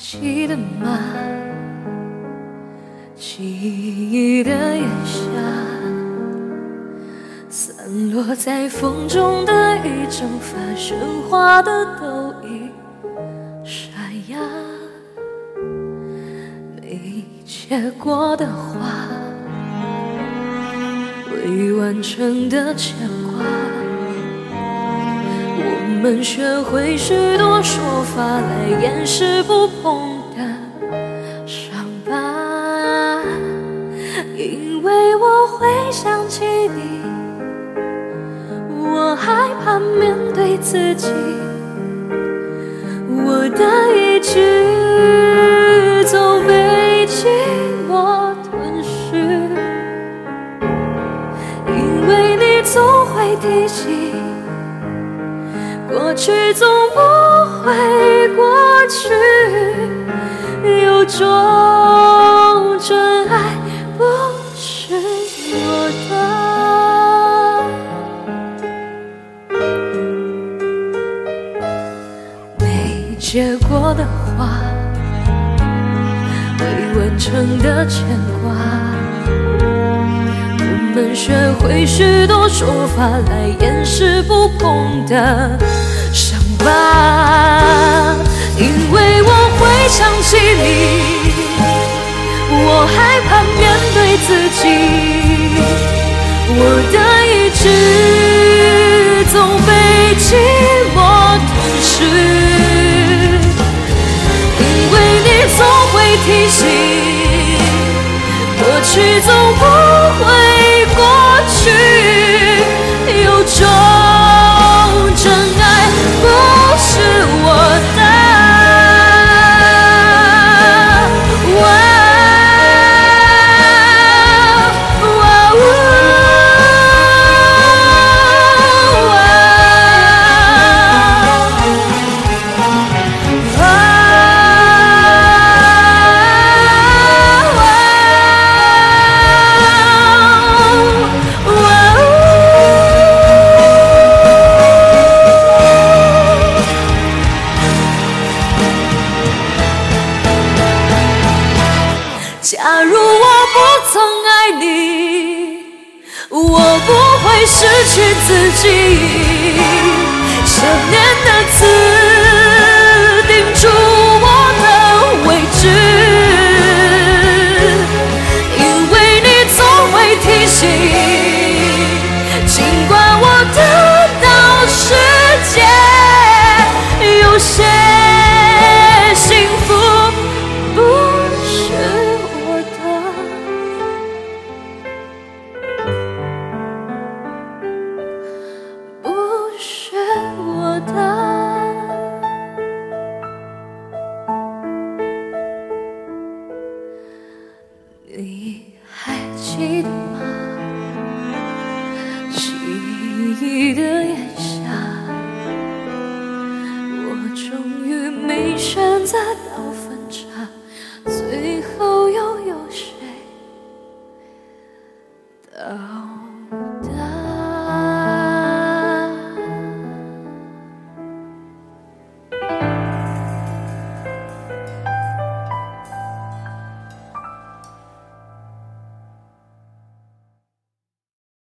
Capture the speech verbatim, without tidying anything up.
记得吗？记忆的炎夏，散落在风中的一整发，喧哗的都已沙哑，没结果的花，未完成的牵挂。我们学会许多说法来掩饰不碰的伤疤，因为我会想起你，我害怕面对自己，我的意志总被寂寞吞噬，因为你总会提醒，过去总不会过去，有种真爱不是我的，没结果的花，未完成的牵挂。我们学会许多说法来掩饰不碰的伤疤，因为我会想起你，我害怕面对自己，我的意志总被寂寞吞噬，因为你总会提醒，过去总不会过去，有种真爱不是我的。假如我不曾爱你，我不会失去自己。